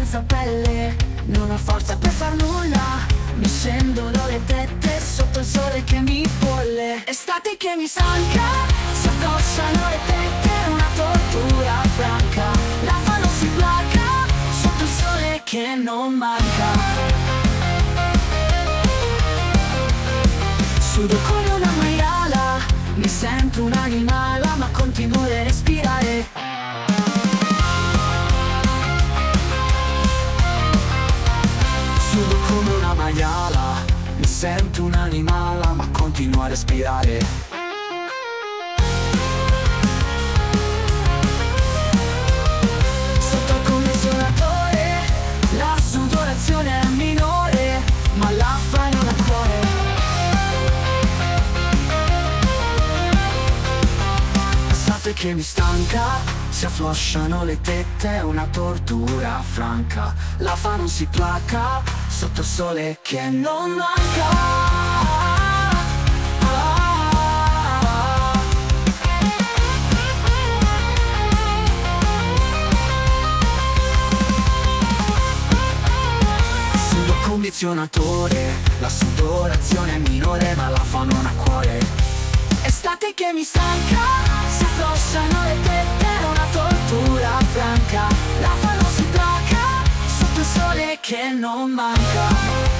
senza pelle, non ho forza per far nulla. Mi scendono le tette sotto il sole che mi bolle. Estate che mi stanca, si afflosciano le tette, è una tortura franca. La fa non si placa, sotto il sole che non manca. Sudo come una maiala, mi sento un animale ma continuo a respirare. Sudo come una maiala, mi sento un animale ma continuo a respirare. Sotto il condizionatore, la sudorazione è minore, ma la fai non a cuore. L'estate che mi stanca, si afflosciano le tette, è una tortura franca. La fa non si placa, sotto il sole che non manca. Sudo condizionatore, la sudorazione è minore ma la fa non a cuore. Estate che mi stanca, si afflosciano le tette, è una tortura franca. La fa non si placa, sotto il sole che non manca.